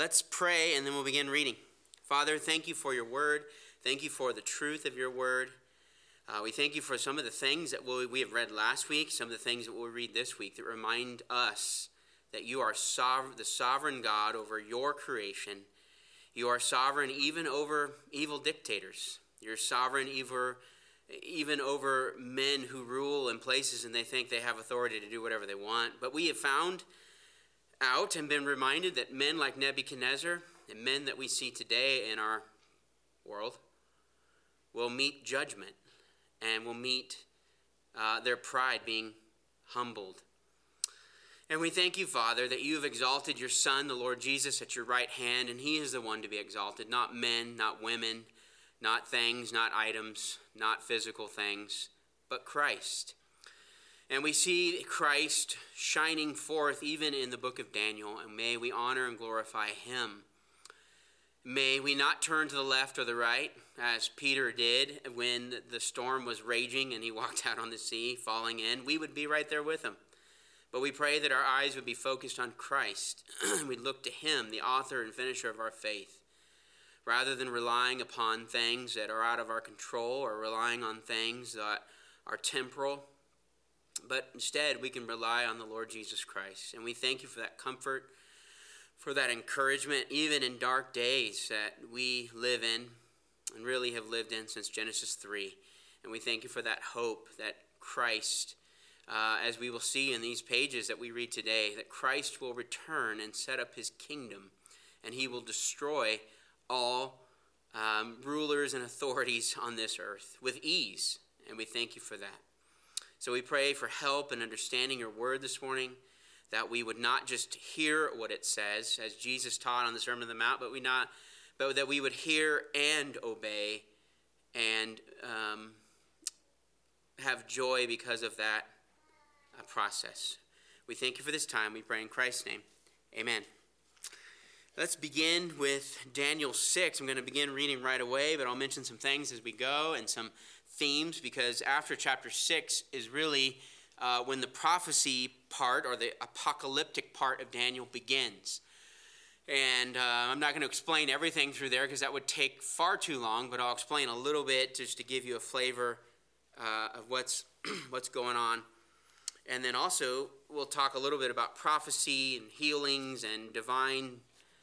Let's pray and then we'll begin reading. Father, thank you for your word. Thank you for the truth of your word. We thank you for some of the things that we have read last week, some of the things that we'll read this week that remind us that you are the sovereign God over your creation. You are sovereign even over evil dictators. You're sovereign even over men who rule in places and they think they have authority to do whatever they want. But we have found out and been reminded that men like Nebuchadnezzar and men that we see today in our world will meet judgment and will meet their pride being humbled. And we thank you, Father, that you have exalted your Son, the Lord Jesus, at your right hand, and he is the one to be exalted, not men, not women, not things, not items, not physical things, but Christ. And we see Christ shining forth even in the book of Daniel, and may we honor and glorify him. May we not turn to the left or the right, as Peter did when the storm was raging and he walked out on the sea, falling in. We would be right there with him. But we pray that our eyes would be focused on Christ. We'd look to him, the author and finisher of our faith, rather than relying upon things that are out of our control or relying on things that are temporal. But instead, we can rely on the Lord Jesus Christ. And we thank you for that comfort, for that encouragement, even in dark days that we live in and really have lived in since Genesis 3. And we thank you for that hope that Christ, as we will see in these pages that we read today, that Christ will return and set up his kingdom, and he will destroy all rulers and authorities on this earth with ease. And we thank you for that. So we pray for help in understanding your word this morning, that we would not just hear what it says, as Jesus taught on the Sermon on the Mount, but that we would hear and obey and have joy because of that process. We thank you for this time. We pray in Christ's name. Amen. Let's begin with Daniel 6. I'm going to begin reading right away, but I'll mention some things as we go and some themes, because after chapter 6 is really when the prophecy part or the apocalyptic part of Daniel begins. And I'm not going to explain everything through there because that would take far too long, but I'll explain a little bit just to give you a flavor of what's going on. And then also we'll talk a little bit about prophecy and healings and divine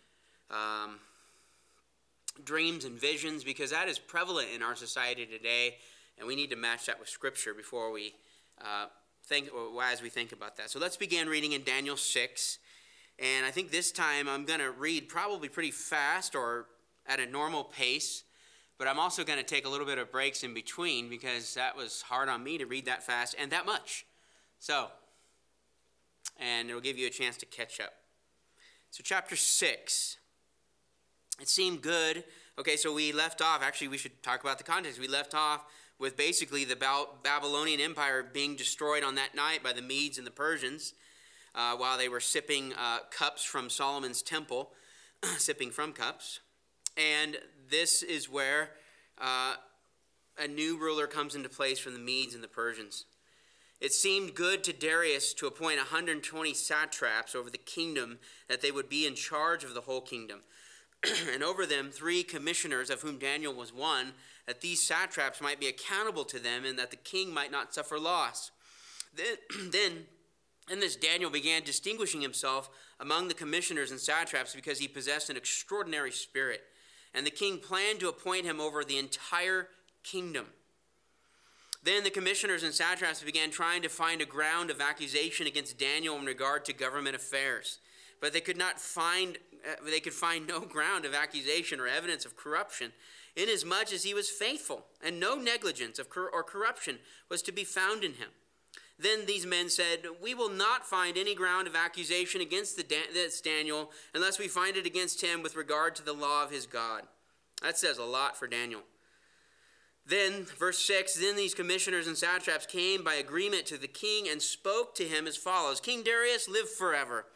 dreams and visions, because that is prevalent in our society today, and we need to match that with Scripture before we as we think about that. So let's begin reading in Daniel 6, and I think this time I'm going to read probably pretty fast or at a normal pace, but I'm also going to take a little bit of breaks in between because that was hard on me to read that fast and that much. And it'll give you a chance to catch up. So chapter 6. It seemed good. Okay, so we left off. Actually, we should talk about the context. We left off with basically the Babylonian Empire being destroyed on that night by the Medes and the Persians while they were sipping cups from Solomon's temple, sipping from cups. And this is where a new ruler comes into place from the Medes and the Persians. It seemed good to Darius to appoint 120 satraps over the kingdom, that they would be in charge of the whole kingdom. And over them 3 commissioners, of whom Daniel was one, that these satraps might be accountable to them and that the king might not suffer loss. Then in this Daniel began distinguishing himself among the commissioners and satraps because he possessed an extraordinary spirit. And the king planned to appoint him over the entire kingdom. Then the commissioners and satraps began trying to find a ground of accusation against Daniel in regard to government affairs. But they could find no ground of accusation or evidence of corruption, inasmuch as he was faithful, and no negligence or corruption was to be found in him. Then these men said, "We will not find any ground of accusation against this Daniel unless we find it against him with regard to the law of his God." That says a lot for Daniel. Then, verse 6, then these commissioners and satraps came by agreement to the king and spoke to him as follows: "King Darius, live forever.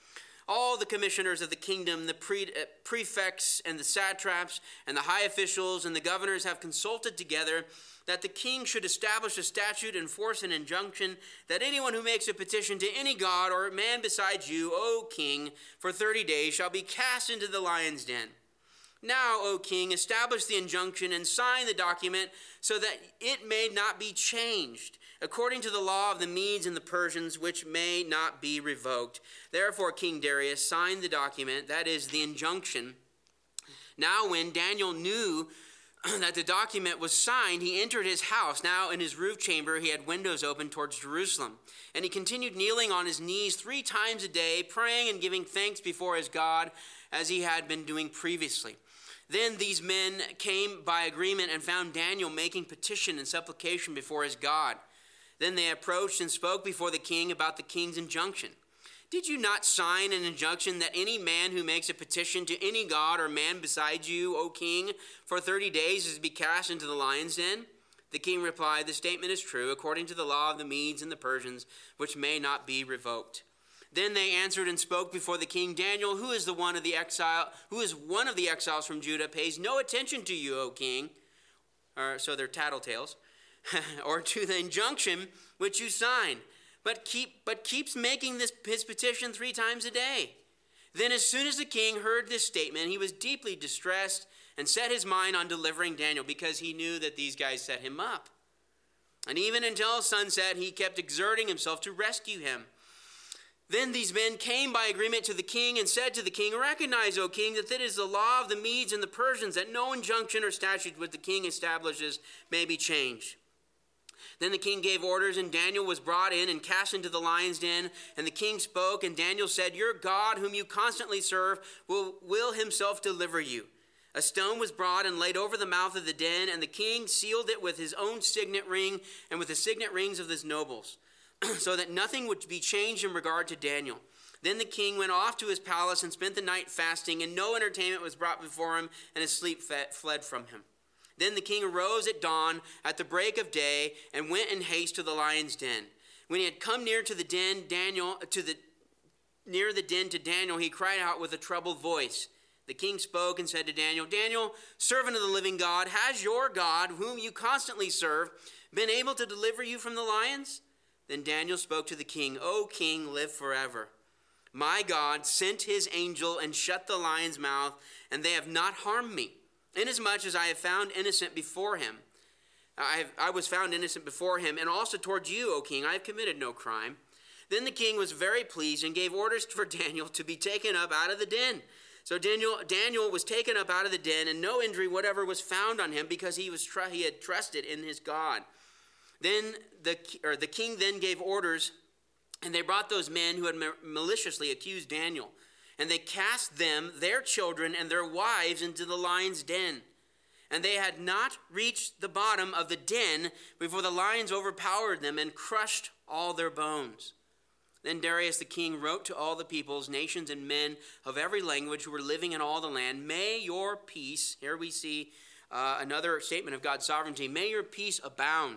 All the commissioners of the kingdom, the prefects and the satraps and the high officials and the governors have consulted together that the king should establish a statute and enforce an injunction that anyone who makes a petition to any god or man besides you, O king, for 30 days shall be cast into the lion's den. Now, O king, establish the injunction and sign the document so that it may not be changed, according to the law of the Medes and the Persians, which may not be revoked. Therefore, King Darius signed the document, that is, the injunction. Now, when Daniel knew that the document was signed, he entered his house. Now in his roof chamber he had windows open towards Jerusalem. And he continued kneeling on his knees 3 times a day, praying and giving thanks before his God, as he had been doing previously. Then these men came by agreement and found Daniel making petition and supplication before his God. Then they approached and spoke before the king about the king's injunction. Did you not sign an injunction that any man who makes a petition to any god or man besides you, O king, for 30 days is to be cast into the lion's den? The king replied, the statement is true, according to the law of the Medes and the Persians, which may not be revoked. Then they answered and spoke before the king, Daniel, who is one of the exiles from Judah, pays no attention to you, O king. So they're tattletales. Or to the injunction which you signed. But keeps making his petition 3 times a day. Then as soon as the king heard this statement, he was deeply distressed and set his mind on delivering Daniel, because he knew that these guys set him up. And even until sunset, he kept exerting himself to rescue him. Then these men came by agreement to the king and said to the king, recognize, O king, that it is the law of the Medes and the Persians that no injunction or statute which the king establishes may be changed. Then the king gave orders, and Daniel was brought in and cast into the lion's den. And the king spoke, and Daniel said, your God, whom you constantly serve, will himself deliver you. A stone was brought and laid over the mouth of the den, and the king sealed it with his own signet ring and with the signet rings of his nobles, so that nothing would be changed in regard to Daniel. Then the king went off to his palace and spent the night fasting, and no entertainment was brought before him, and his sleep fled from him. Then the king arose at dawn, at the break of day, and went in haste to the lion's den. When he had come near to the den, to Daniel, he cried out with a troubled voice. The king spoke and said to Daniel, Daniel, servant of the living God, has your God, whom you constantly serve, been able to deliver you from the lions? Then Daniel spoke to the king, O king, live forever. My God sent his angel and shut the lion's mouth, and they have not harmed me. Inasmuch as I have found innocent before him, I was found innocent before him, and also towards you, O king, I have committed no crime. Then the king was very pleased and gave orders for Daniel to be taken up out of the den. So Daniel was taken up out of the den, and no injury whatever was found on him, because he had trusted in his God. Then the king then gave orders, and they brought those men who had maliciously accused Daniel. And they cast them, their children, and their wives into the lion's den. And they had not reached the bottom of the den before the lions overpowered them and crushed all their bones. Then Darius the king wrote to all the peoples, nations, and men of every language who were living in all the land, may your peace, here we see another statement of God's sovereignty, may your peace abound.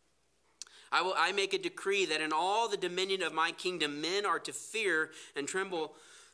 I make a decree that in all the dominion of my kingdom men are to fear and tremble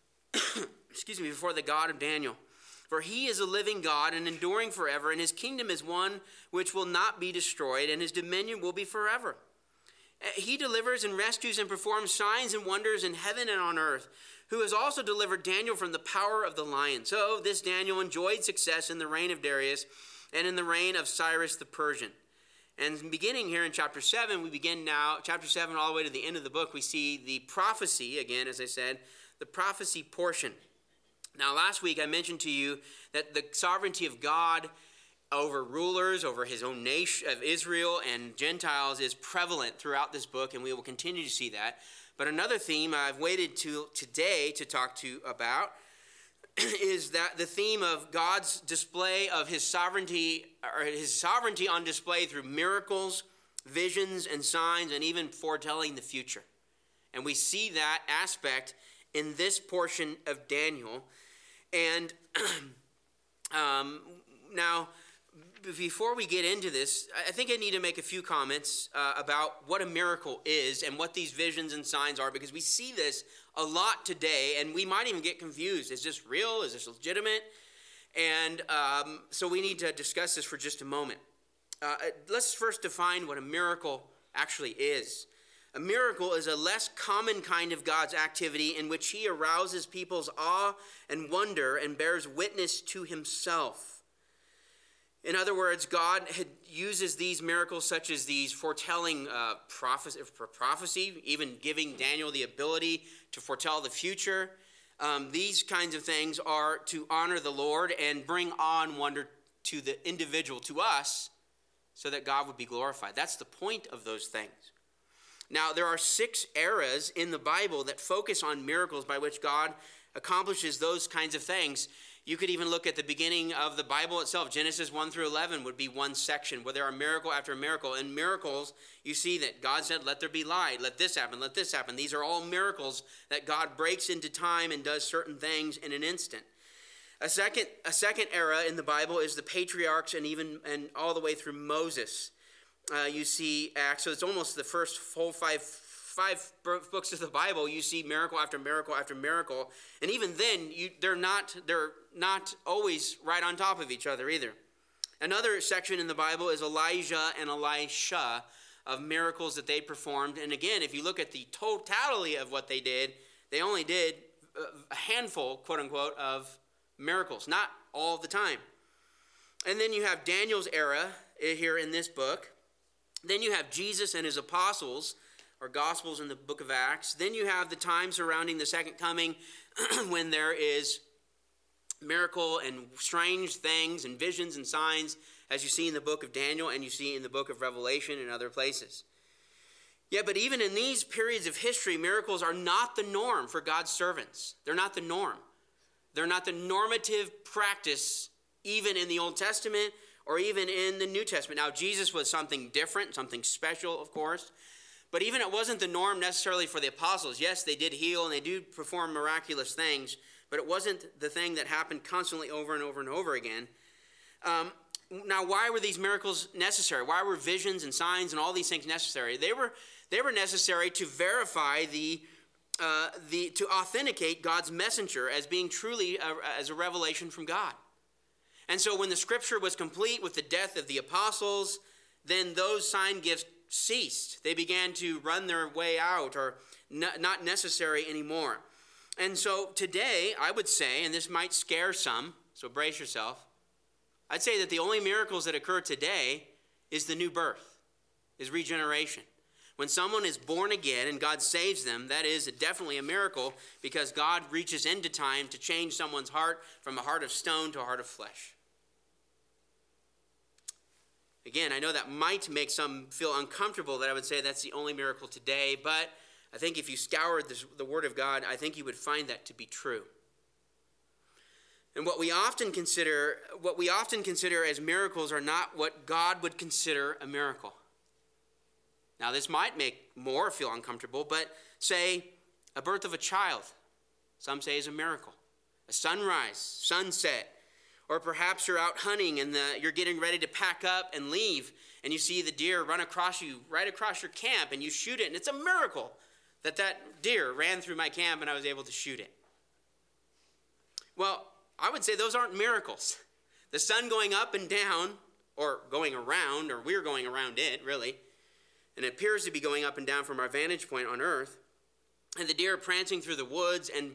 before the God of Daniel. For he is a living God and enduring forever, and his kingdom is one which will not be destroyed, and his dominion will be forever. He delivers and rescues and performs signs and wonders in heaven and on earth, who has also delivered Daniel from the power of the lion. So this Daniel enjoyed success in the reign of Darius and in the reign of Cyrus the Persian. And beginning here in chapter 7, we begin now, chapter 7 all the way to the end of the book, we see the prophecy, again, as I said, the prophecy portion. Now, last week I mentioned to you that the sovereignty of God over rulers, over his own nation of Israel and Gentiles is prevalent throughout this book, and we will continue to see that. But another theme I've waited to today to talk to about is that the theme of God's display of his sovereignty, or his sovereignty on display through miracles, visions, and signs, and even foretelling the future. And we see that aspect in this portion of Daniel. And now, before we get into this, I think I need to make a few comments about what a miracle is and what these visions and signs are, because we see this a lot today, and we might even get confused. Is this real? Is this legitimate? And so we need to discuss this for just a moment. Let's first define what a miracle actually is. A miracle is a less common kind of God's activity in which he arouses people's awe and wonder and bears witness to himself. In other words, God uses these miracles such as these foretelling prophecy, even giving Daniel the ability to foretell the future. These kinds of things are to honor the Lord and bring awe and wonder to the individual, to us, so that God would be glorified. That's the point of those things. Now, there are 6 eras in the Bible that focus on miracles by which God accomplishes those kinds of things. You could even look at the beginning of the Bible itself. Genesis 1 through 11 would be one section where there are miracle after miracle. In miracles, you see that God said, let there be light, let this happen, let this happen. These are all miracles that God breaks into time and does certain things in an instant. A second era in the Bible is the patriarchs and all the way through Moses. You see Acts, so it's almost the first whole five books of the Bible. You see miracle after miracle after miracle, and even then, they're not always right on top of each other either. Another section in the Bible is Elijah and Elisha, of miracles that they performed. And again, if you look at the totality of what they did, they only did a handful, quote unquote, of miracles, not all the time. And then you have Daniel's era here in this book. Then you have Jesus and his apostles, or Gospels in the book of Acts. Then you have the time surrounding the second coming when there is miracle and strange things and visions and signs, as you see in the book of Daniel and you see in the book of Revelation and other places. Yeah, but even in these periods of history, miracles are not the norm for God's servants. They're not the norm. They're not the normative practice even in the Old Testament or even in the New Testament. Now, Jesus was something different, something special, of course. But even it wasn't the norm necessarily for the apostles. Yes, they did heal and they do perform miraculous things, but it wasn't the thing that happened constantly over and over and over again. Now, why were these miracles necessary? Why were visions and signs and all these things necessary? They were necessary to verify to authenticate God's messenger as being truly as a revelation from God. And so when the scripture was complete with the death of the apostles, then those sign gifts ceased. They began to run their way out, or not necessary anymore. And so today, I would say, and this might scare some, so brace yourself, I'd say that the only miracles that occur today is the new birth, is regeneration. When someone is born again and God saves them, that is definitely a miracle, because God reaches into time to change someone's heart from a heart of stone to a heart of flesh. Again, I know that might make some feel uncomfortable that I would say that's the only miracle today, but I think if you scoured the Word of God, I think you would find that to be true. And what we often consider as miracles are not what God would consider a miracle. Now, this might make more feel uncomfortable, but say a birth of a child, some say is a miracle. A sunrise, sunset, or perhaps you're out hunting and you're getting ready to pack up and leave, and you see the deer run across you, right across your camp, and you shoot it, and it's a miracle that deer ran through my camp and I was able to shoot it. Well, I would say those aren't miracles. The sun going up and down, or going around, or we're going around it, really, and it appears to be going up and down from our vantage point on earth, and the deer prancing through the woods, and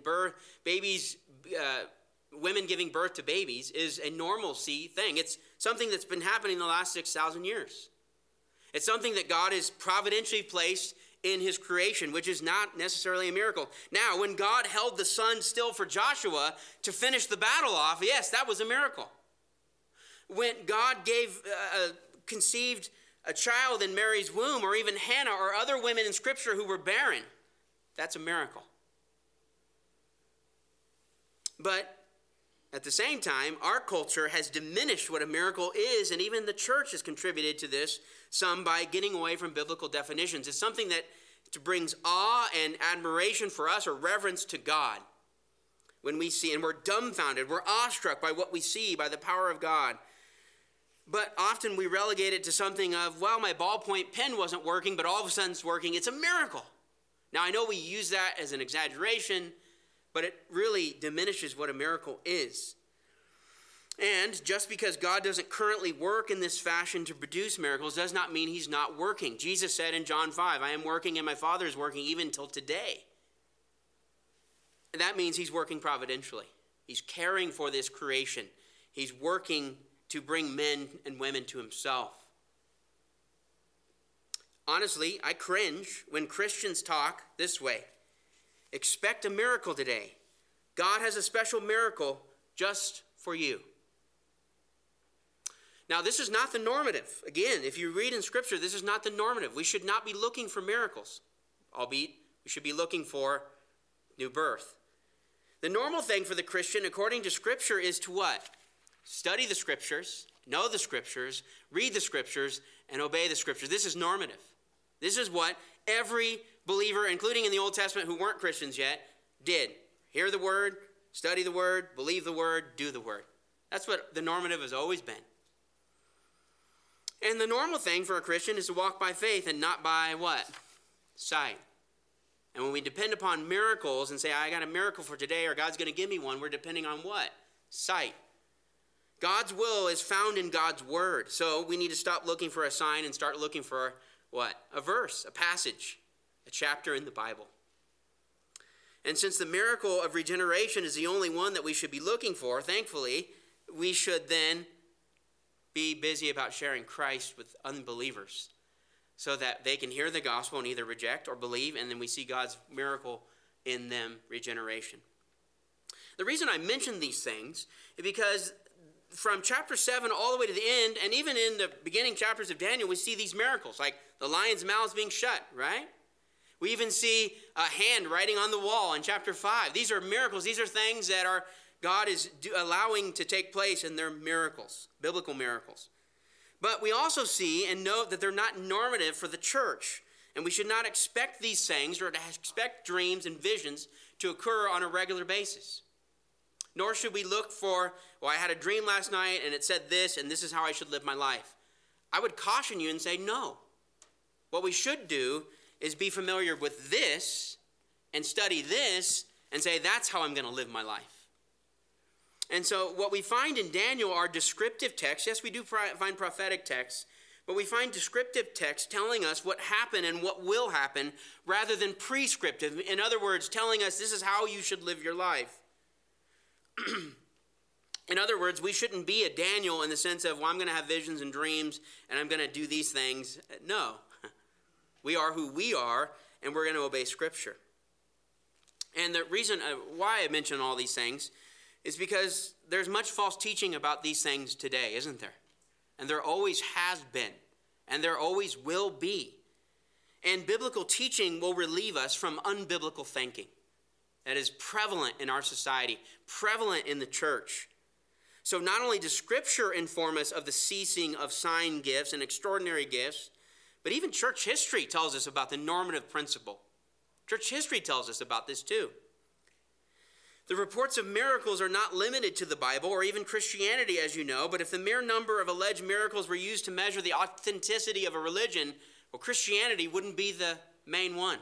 women giving birth to babies is a normalcy thing. It's something that's been happening the last 6,000 years. It's something that God has providentially placed in his creation, which is not necessarily a miracle. Now, when God held the sun still for Joshua to finish the battle off, yes, that was a miracle. When God conceived a child in Mary's womb, or even Hannah or other women in Scripture who were barren, that's a miracle. But at the same time, our culture has diminished what a miracle is, and even the church has contributed to this, some by getting away from biblical definitions. It's something that brings awe and admiration for us, or reverence to God. When we see, and we're dumbfounded, we're awestruck by what we see, by the power of God. But often we relegate it to something of, well, my ballpoint pen wasn't working, but all of a sudden it's working. It's a miracle. Now, I know we use that as an exaggeration, but it really diminishes what a miracle is. And just because God doesn't currently work in this fashion to produce miracles does not mean he's not working. Jesus said in John 5, I am working and my Father is working even until today. And that means he's working providentially. He's caring for this creation. He's working to bring men and women to himself. Honestly, I cringe when Christians talk this way. Expect a miracle today. God has a special miracle just for you. Now, this is not the normative. Again, if you read in Scripture, this is not the normative. We should not be looking for miracles, albeit we should be looking for new birth. The normal thing for the Christian, according to Scripture, is to what? Study the Scriptures, know the Scriptures, read the Scriptures, and obey the Scriptures. This is normative. This is what every believer, including in the Old Testament who weren't Christians yet, did. Hear the Word, study the Word, believe the Word, do the Word. That's what the normative has always been. And the normal thing for a Christian is to walk by faith and not by what? Sight. And when we depend upon miracles and say, I got a miracle for today, or God's going to give me one, we're depending on what? Sight. God's will is found in God's word. So we need to stop looking for a sign and start looking for what? A verse, a passage, a chapter in the Bible. And since the miracle of regeneration is the only one that we should be looking for, thankfully, we should then be busy about sharing Christ with unbelievers so that they can hear the gospel and either reject or believe, and then we see God's miracle in them, regeneration. The reason I mention these things is because from chapter 7 all the way to the end, and even in the beginning chapters of Daniel, we see these miracles, like the lion's mouths being shut, right? We even see a hand writing on the wall in chapter 5. These are miracles. These are things that God is allowing to take place, and they're miracles, biblical miracles. But we also see and note that they're not normative for the church, and we should not expect these things or to expect dreams and visions to occur on a regular basis. Nor should we look for, well, I had a dream last night and it said this, and this is how I should live my life. I would caution you and say no. What we should do is be familiar with this and study this and say, that's how I'm going to live my life. And so what we find in Daniel are descriptive texts. Yes, we do find prophetic texts, but we find descriptive texts telling us what happened and what will happen rather than prescriptive. In other words, telling us this is how you should live your life. In other words, we shouldn't be a Daniel in the sense of, well, I'm going to have visions and dreams and I'm going to do these things. No. We are who we are, and we're going to obey Scripture. And the reason why I mention all these things is because there's much false teaching about these things today, isn't there? And there always has been, and there always will be. And biblical teaching will relieve us from unbiblical thinking that is prevalent in our society, prevalent in the church. So not only does Scripture inform us of the ceasing of sign gifts and extraordinary gifts, but even church history tells us about the normative principle. Church history tells us about this too. The reports of miracles are not limited to the Bible or even Christianity, as you know, but if the mere number of alleged miracles were used to measure the authenticity of a religion, well, Christianity wouldn't be the main one.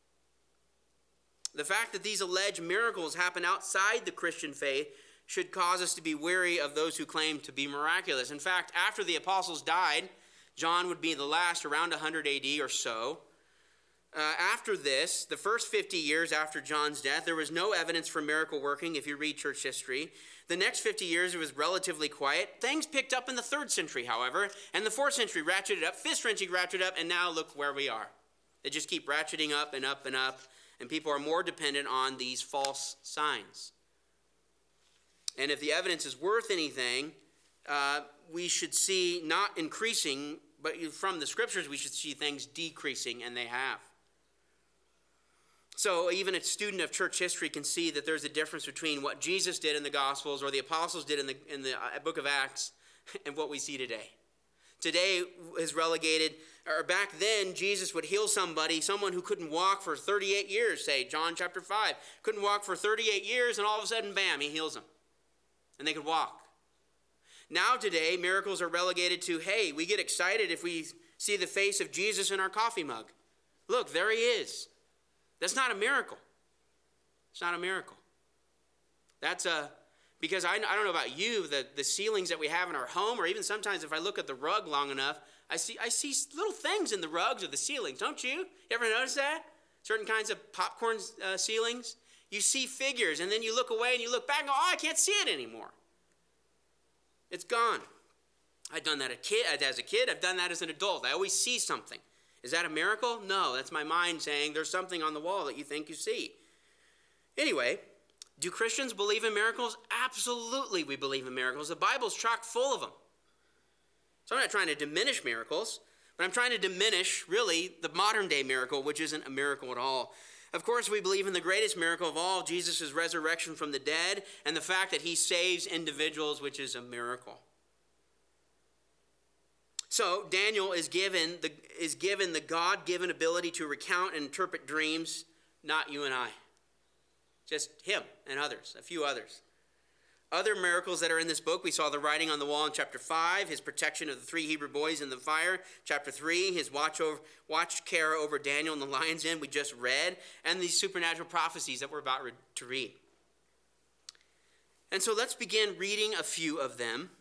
The fact that these alleged miracles happen outside the Christian faith should cause us to be wary of those who claim to be miraculous. In fact, after the apostles died, John would be the last around 100 AD or so. After this, the first 50 years after John's death, there was no evidence for miracle working if you read church history. The next 50 years, it was relatively quiet. Things picked up in the 3rd century, however, and the 4th century ratcheted up, 5th century ratcheted up, and now look where we are. They just keep ratcheting up and up and up, and people are more dependent on these false signs. And if the evidence is worth anything, we should see not increasing, but from the Scriptures, we should see things decreasing, and they have. So even a student of church history can see that there's a difference between what Jesus did in the Gospels or the apostles did in the book of Acts and what we see today. Today is relegated, or back then, Jesus would heal somebody, someone who couldn't walk for 38 years, say, John chapter 5. Couldn't walk for 38 years, and all of a sudden, bam, he heals them. And they could walk. Now today, miracles are relegated to, hey, we get excited if we see the face of Jesus in our coffee mug. Look, there he is. That's not a miracle. It's not a miracle. Because I don't know about you, the ceilings that we have in our home, or even sometimes if I look at the rug long enough, I see little things in the rugs or the ceilings, don't you? You ever notice that? Certain kinds of popcorn ceilings. You see figures, and then you look away and you look back and go, oh, I can't see it anymore. It's gone. I've done that as a kid. I've done that as an adult. I always see something. Is that a miracle? No, that's my mind saying there's something on the wall that you think you see. Anyway, do Christians believe in miracles? Absolutely, we believe in miracles. The Bible's chock full of them. So I'm not trying to diminish miracles, but I'm trying to diminish, really, the modern day miracle, which isn't a miracle at all. Of course, we believe in the greatest miracle of all, Jesus' resurrection from the dead, and the fact that he saves individuals, which is a miracle. So Daniel is given the God-given ability to recount and interpret dreams, not you and I. Just him and others, a few others. Other miracles that are in this book, we saw the writing on the wall in chapter 5, his protection of the 3 Hebrew boys in the fire. Chapter 3, his watch care over Daniel in the lion's den, we just read. And these supernatural prophecies that we're about to read. And so let's begin reading a few of them.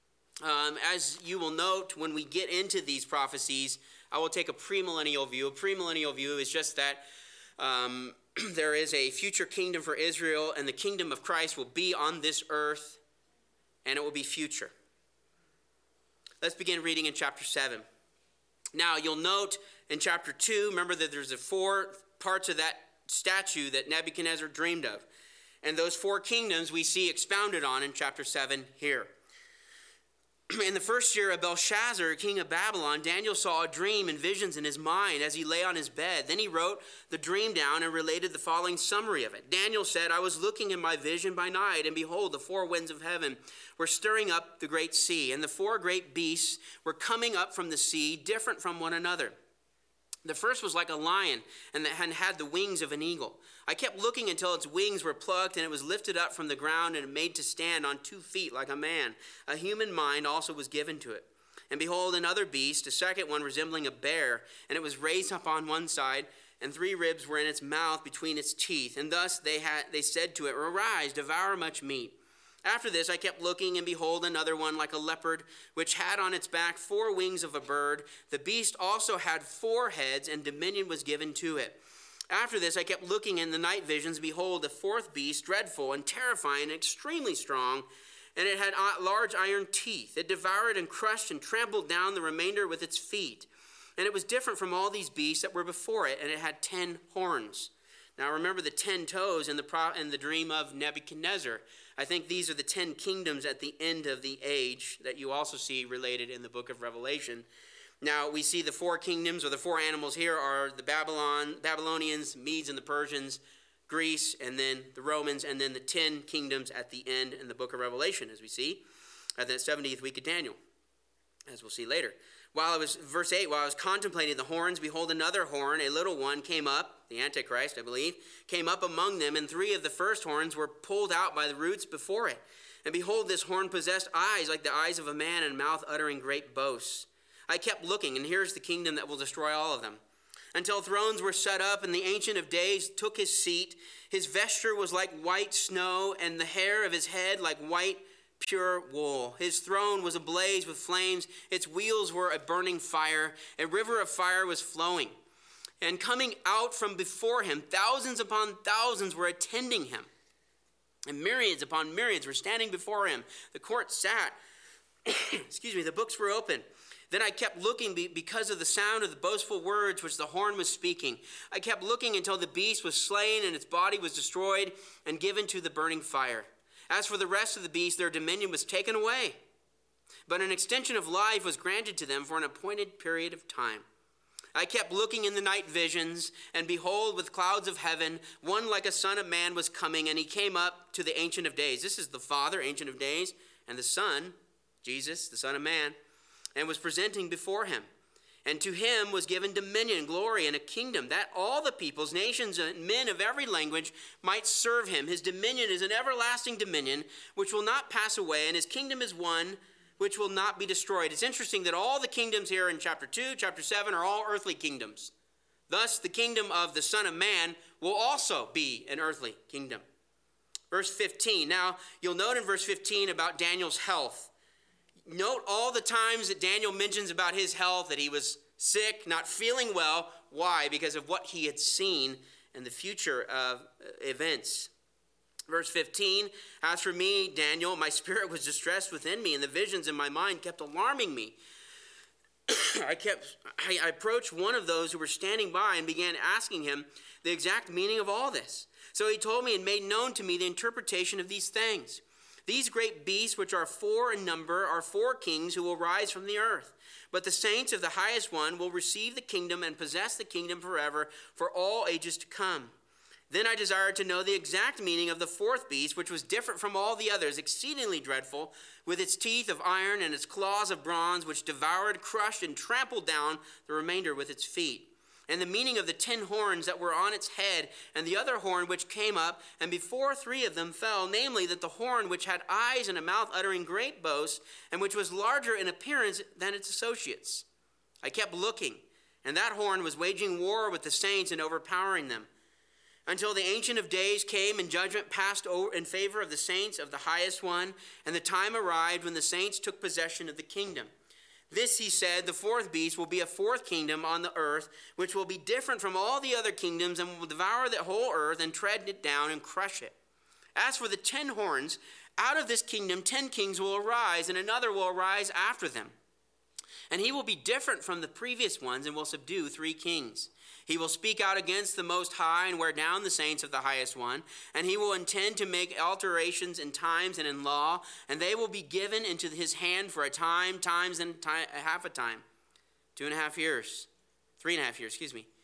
As you will note, when we get into these prophecies, I will take a premillennial view. A premillennial view is just that there is a future kingdom for Israel, and the kingdom of Christ will be on this earth, and it will be future. Let's begin reading in chapter 7. Now, you'll note in chapter 2, remember that there's the 4 parts of that statue that Nebuchadnezzar dreamed of. And those 4 kingdoms we see expounded on in chapter 7 here. In the first year of Belshazzar, king of Babylon, Daniel saw a dream and visions in his mind as he lay on his bed. Then he wrote the dream down and related the following summary of it. Daniel said, I was looking in my vision by night, and behold, the 4 winds of heaven were stirring up the great sea, and the 4 great beasts were coming up from the sea, different from one another. The first was like a lion and had the wings of an eagle. I kept looking until its wings were plucked, and it was lifted up from the ground and made to stand on 2 feet like a man. A human mind also was given to it. And behold, another beast, a second one resembling a bear, and it was raised up on one side, and 3 ribs were in its mouth between its teeth. And thus they said to it, Arise, devour much meat. After this I kept looking, and behold, another one like a leopard, which had on its back 4 wings of a bird. The beast also had 4 heads, and dominion was given to it. After this I kept looking in the night visions. Behold, the 4th beast, dreadful and terrifying and extremely strong, and it had large iron teeth. It devoured and crushed and trampled down the remainder with its feet. And it was different from all these beasts that were before it, and it had 10 horns. Now remember the 10 toes in the dream of Nebuchadnezzar. I think these are the 10 kingdoms at the end of the age that you also see related in the book of Revelation. Now we see the 4 kingdoms, or the 4 animals here are the Babylonians, Medes and the Persians, Greece, and then the Romans, and then the 10 kingdoms at the end in the book of Revelation, as we see at the 70th week of Daniel, as we'll see later. Verse 8, while I was contemplating the horns, behold, another horn, a little one, came up, the Antichrist, I believe, came up among them, and 3 of the first horns were pulled out by the roots before it. And behold, this horn possessed eyes like the eyes of a man, and mouth uttering great boasts. I kept looking, and here's the kingdom that will destroy all of them. Until thrones were set up, and the Ancient of Days took his seat. His vesture was like white snow, and the hair of his head like white pure wool. His throne was ablaze with flames. Its wheels were a burning fire. A river of fire was flowing. And coming out from before him, thousands upon thousands were attending him. And myriads upon myriads were standing before him. The court sat. The books were open. Then I kept looking because of the sound of the boastful words which the horn was speaking. I kept looking until the beast was slain and its body was destroyed and given to the burning fire. As for the rest of the beasts, their dominion was taken away. But an extension of life was granted to them for an appointed period of time. I kept looking in the night visions, and behold, with clouds of heaven, one like a son of man was coming, and he came up to the Ancient of Days. This is the Father, Ancient of Days, and the Son, Jesus, the Son of Man, and was presenting before him. And to him was given dominion, glory, and a kingdom, that all the peoples, nations, and men of every language might serve him. His dominion is an everlasting dominion, which will not pass away, and his kingdom is one which will not be destroyed. It's interesting that all the kingdoms here in chapter 2, chapter 7 are all earthly kingdoms. Thus, the kingdom of the Son of Man will also be an earthly kingdom. Verse 15. Now, you'll note in verse 15 about Daniel's health. Note all the times that Daniel mentions about his health, that he was sick, not feeling well. Why? Because of what he had seen in the future of events. Verse 15, as for me, Daniel, my spirit was distressed within me, and the visions in my mind kept alarming me. I approached one of those who were standing by and began asking him the exact meaning of all this. So he told me and made known to me the interpretation of these things. These great beasts, which are 4 in number, are 4 kings who will rise from the earth. But the saints of the highest one will receive the kingdom and possess the kingdom forever for all ages to come. Then I desired to know the exact meaning of the 4th beast, which was different from all the others, exceedingly dreadful, with its teeth of iron and its claws of bronze, which devoured, crushed, and trampled down the remainder with its feet. And the meaning of the 10 horns that were on its head, and the other horn which came up, and before 3 of them fell, namely that the horn which had eyes and a mouth uttering great boasts, and which was larger in appearance than its associates. I kept looking, and that horn was waging war with the saints and overpowering them, until the Ancient of Days came and judgment passed over in favor of the saints of the highest one, and the time arrived when the saints took possession of the kingdom. This, he said, the 4th beast will be a 4th kingdom on the earth, which will be different from all the other kingdoms, and will devour the whole earth and tread it down and crush it. As for the 10 horns, out of this kingdom 10 kings will arise, and another will arise after them. And he will be different from the previous ones and will subdue 3 kings. He will speak out against the Most High and wear down the saints of the highest one. And he will intend to make alterations in times and in law. And they will be given into his hand for a time, times and half a time. 2.5 years. 3.5 years,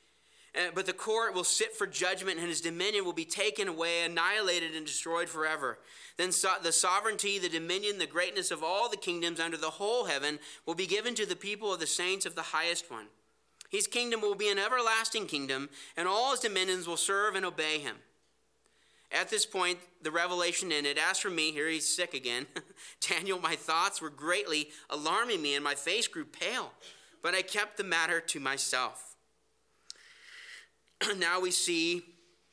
But the court will sit for judgment, and his dominion will be taken away, annihilated, and destroyed forever. Then the sovereignty, the dominion, the greatness of all the kingdoms under the whole heaven will be given to the people of the saints of the highest one. His kingdom will be an everlasting kingdom, and all his dominions will serve and obey him. At this point, the revelation ended. As for me, here he's sick again. Daniel, my thoughts were greatly alarming me, and my face grew pale. But I kept the matter to myself. Now we see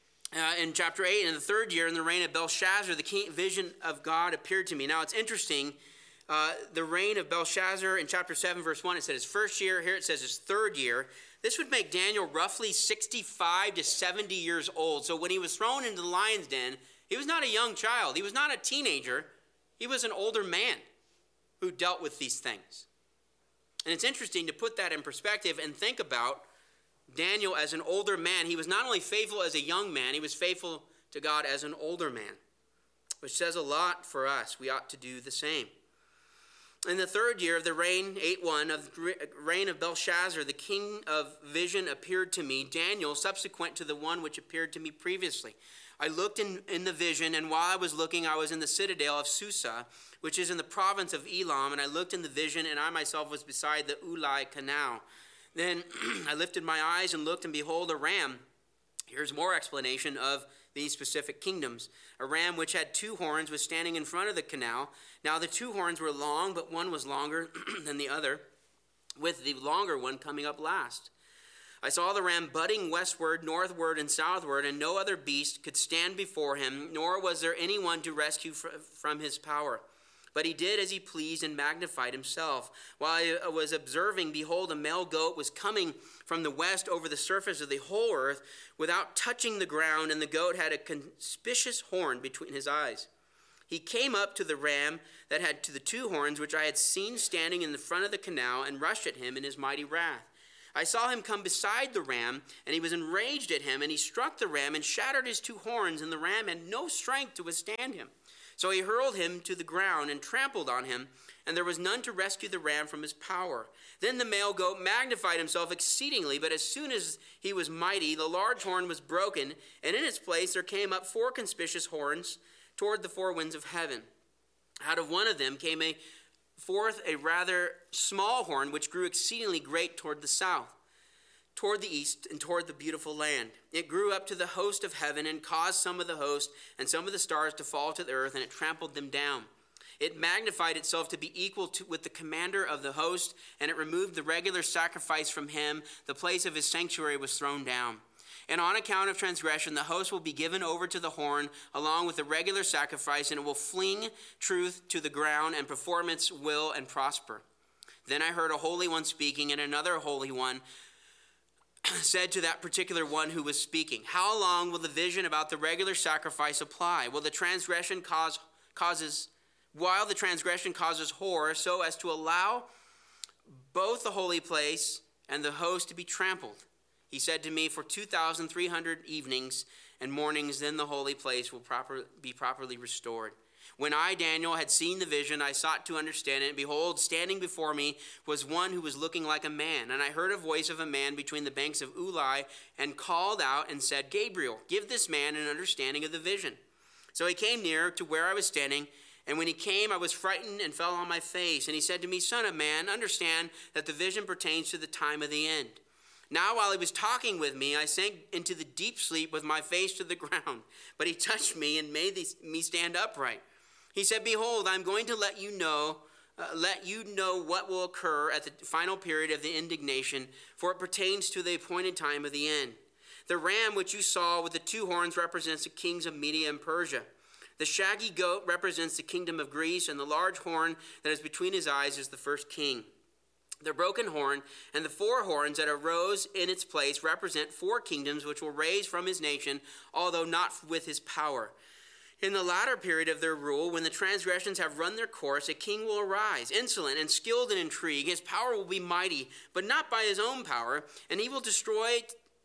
in chapter 8, in the 3rd year, in the reign of Belshazzar, the vision of God appeared to me. Now it's interesting. The reign of Belshazzar in chapter 7, verse 1, it said his 1st year. Here it says his 3rd year. This would make Daniel roughly 65 to 70 years old. So when he was thrown into the lion's den, he was not a young child. He was not a teenager. He was an older man who dealt with these things. And it's interesting to put that in perspective and think about Daniel as an older man. He was not only faithful as a young man, he was faithful to God as an older man, which says a lot for us. We ought to do the same. In the 3rd year of the reign, 8:1, of the reign of Belshazzar, the king of vision appeared to me, Daniel, subsequent to the one which appeared to me previously. I looked in the vision, and while I was looking, I was in the citadel of Susa, which is in the province of Elam, and I looked in the vision, and I myself was beside the Ulai canal. Then I lifted my eyes and looked, and behold, a ram. Here's more explanation of these specific kingdoms. A ram which had 2 horns was standing in front of the canal. Now the 2 horns were long, but one was longer than the other, with the longer one coming up last. I saw the ram butting westward, northward, and southward, and no other beast could stand before him, nor was there anyone to rescue from his power. But he did as he pleased and magnified himself. While I was observing, behold, a male goat was coming from the west over the surface of the whole earth without touching the ground, and the goat had a conspicuous horn between his eyes. He came up to the ram that had to the 2 horns, which I had seen standing in the front of the canal, and rushed at him in his mighty wrath. I saw him come beside the ram, and he was enraged at him, and he struck the ram and shattered his 2 horns, and the ram had no strength to withstand him. So he hurled him to the ground and trampled on him, and there was none to rescue the ram from his power. Then the male goat magnified himself exceedingly, but as soon as he was mighty, the large horn was broken, and in its place there came up 4 conspicuous horns toward the 4 winds of heaven. Out of one of them came a rather small horn, which grew exceedingly great toward the south, toward the east, and toward the beautiful land. It grew up to the host of heaven and caused some of the host and some of the stars to fall to the earth, and it trampled them down. It magnified itself to be equal with the commander of the host, and it removed the regular sacrifice from him. The place of his sanctuary was thrown down. And on account of transgression, the host will be given over to the horn along with the regular sacrifice, and it will fling truth to the ground and perform its will and prosper. Then I heard a holy one speaking, and another holy one said to that particular one who was speaking, "How long will the vision about the regular sacrifice apply? While the transgression causes horror, so as to allow both the holy place and the host to be trampled." He said to me, "For 2,300 evenings and mornings, then the holy place will be properly restored." When I, Daniel, had seen the vision, I sought to understand it. And behold, standing before me was one who was looking like a man. And I heard a voice of a man between the banks of Ulai, and called out and said, "Gabriel, give this man an understanding of the vision." So he came near to where I was standing. And when he came, I was frightened and fell on my face. And he said to me, "Son of man, understand that the vision pertains to the time of the end." Now while he was talking with me, I sank into the deep sleep with my face to the ground. But he touched me and made me stand upright. He said, "Behold, I'm going to let you know what will occur at the final period of the indignation, for it pertains to the appointed time of the end. The ram which you saw with the two horns represents the kings of Media and Persia. The shaggy goat represents the kingdom of Greece, and the large horn that is between his eyes is the first king. The broken horn and the four horns that arose in its place represent four kingdoms which will raise from his nation, although not with his power. In the latter period of their rule, when the transgressions have run their course, a king will arise, insolent and skilled in intrigue. His power will be mighty, but not by his own power, and he will destroy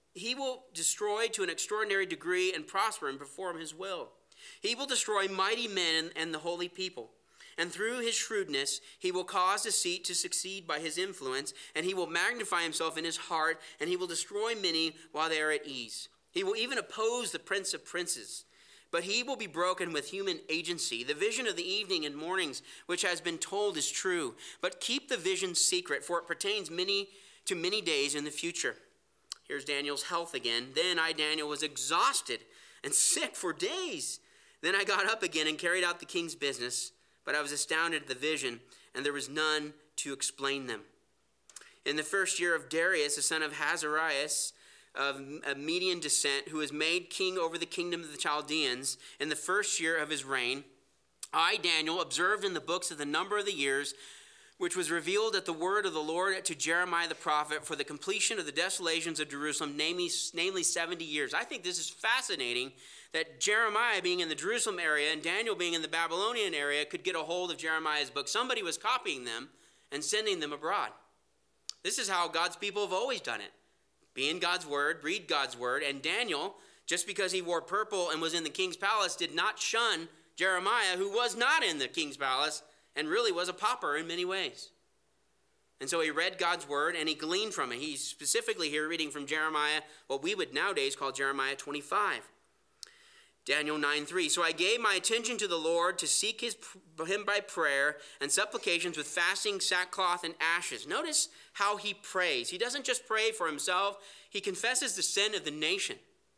to an extraordinary degree and prosper and perform his will. He will destroy mighty men and the holy people. And through his shrewdness, he will cause deceit to succeed by his influence, and he will magnify himself in his heart, and he will destroy many while they are at ease. He will even oppose the prince of princes, but he will be broken with human agency. The vision of the evening and mornings, which has been told, is true, but keep the vision secret, for it pertains to many days in the future. Here's Daniel's health again. Then I, Daniel, was exhausted and sick for days. Then I got up again and carried out the king's business. But I was astounded at the vision, and there was none to explain them. In the first year of Darius, the son of Ahasuerus, of Median descent, who was made king over the kingdom of the Chaldeans, in the first year of his reign, I, Daniel, observed in the books of the number of the years, which was revealed at the word of the Lord to Jeremiah the prophet for the completion of the desolations of Jerusalem, namely 70 years. I think this is fascinating that Jeremiah being in the Jerusalem area and Daniel being in the Babylonian area could get a hold of Jeremiah's book. Somebody was copying them and sending them abroad. This is how God's people have always done it. Be in God's word, read God's word, and Daniel, just because he wore purple and was in the king's palace, did not shun Jeremiah, who was not in the king's palace and really was a pauper in many ways. And so he read God's word and he gleaned from it. He's specifically here reading from Jeremiah, what we would nowadays call Jeremiah 25. Daniel 9:3. So I gave my attention to the Lord to seek him by prayer and supplications with fasting, sackcloth, and ashes. Notice how he prays. He doesn't just pray for himself. He confesses the sin of the nation.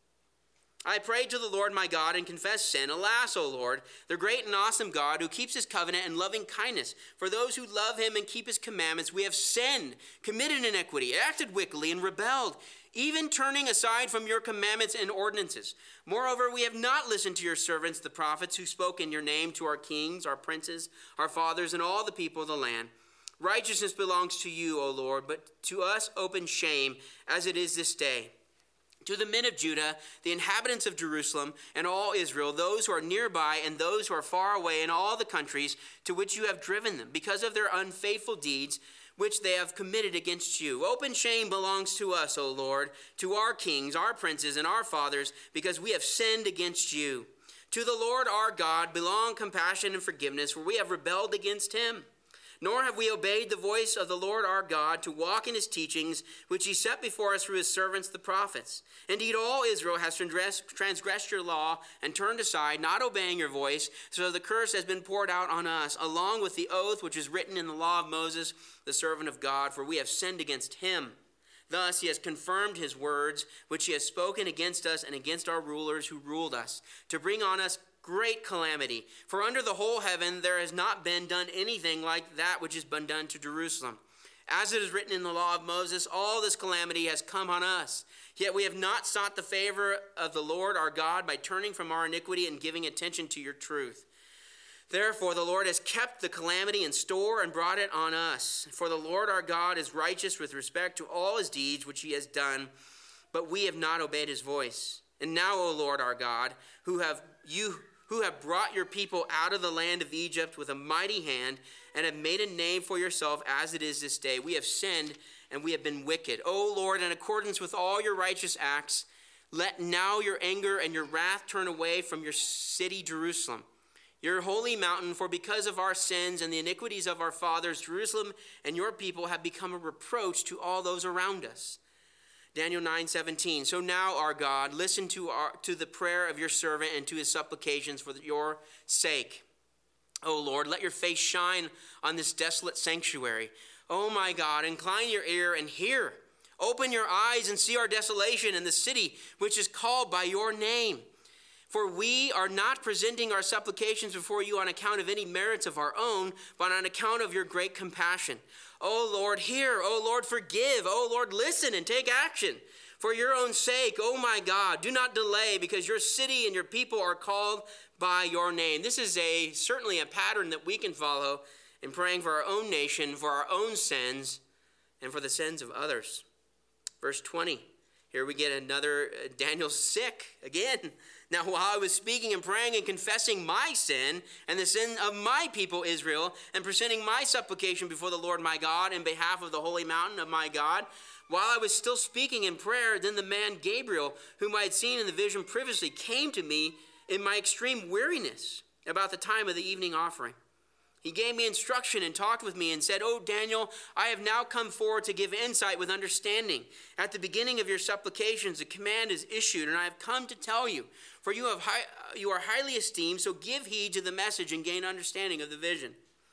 I prayed to the Lord my God and confessed sin. Alas, O Lord, the great and awesome God who keeps his covenant and loving kindness. For those who love him and keep his commandments, we have sinned, committed iniquity, acted wickedly, and rebelled, even turning aside from your commandments and ordinances. Moreover, we have not listened to your servants, the prophets, who spoke in your name to our kings, our princes, our fathers, and all the people of the land. Righteousness belongs to you, O Lord, but to us open shame, as it is this day. To the men of Judah, the inhabitants of Jerusalem, and all Israel, those who are nearby and those who are far away in all the countries to which you have driven them, because of their unfaithful deeds which they have committed against you. Open shame belongs to us, O Lord, to our kings, our princes, and our fathers, because we have sinned against you. To the Lord our God belong compassion and forgiveness, for we have rebelled against him. Nor have we obeyed the voice of the Lord our God to walk in his teachings, which he set before us through his servants the prophets. Indeed, all Israel has transgressed your law and turned aside, not obeying your voice, so the curse has been poured out on us, along with the oath which is written in the law of Moses, the servant of God, for we have sinned against him. Thus he has confirmed his words, which he has spoken against us and against our rulers who ruled us, to bring on us great calamity. For under the whole heaven there has not been done anything like that which has been done to Jerusalem. As it is written in the law of Moses, all this calamity has come on us. Yet we have not sought the favor of the Lord our God by turning from our iniquity and giving attention to your truth. Therefore the Lord has kept the calamity in store and brought it on us. For the Lord our God is righteous with respect to all his deeds which he has done, but we have not obeyed his voice. And now, O Lord our God, who have brought your people out of the land of Egypt with a mighty hand, and have made a name for yourself as it is this day, we have sinned and we have been wicked. O Lord, in accordance with all your righteous acts, let now your anger and your wrath turn away from your city Jerusalem, your holy mountain, for because of our sins and the iniquities of our fathers, Jerusalem and your people have become a reproach to all those around us. Daniel 9:17. So now, our God, listen to the prayer of your servant and to his supplications for your sake. O Lord, let your face shine on this desolate sanctuary. O my God, incline your ear and hear. Open your eyes and see our desolation in the city which is called by your name. For we are not presenting our supplications before you on account of any merits of our own, but on account of your great compassion. O Lord, hear. O Lord, forgive. O Lord, listen and take action. For your own sake, O my God, do not delay, because your city and your people are called by your name. This is certainly a pattern that we can follow in praying for our own nation, for our own sins, and for the sins of others. Verse 20. Here we get another Daniel's sick again. Now, while I was speaking and praying and confessing my sin and the sin of my people Israel, and presenting my supplication before the Lord my God in behalf of the holy mountain of my God, while I was still speaking in prayer, then the man Gabriel, whom I had seen in the vision previously, came to me in my extreme weariness about the time of the evening offering. He gave me instruction and talked with me and said, "O Daniel, I have now come forward to give insight with understanding. At the beginning of your supplications, a command is issued, and I have come to tell you. For you are highly esteemed, so give heed to the message and gain understanding of the vision.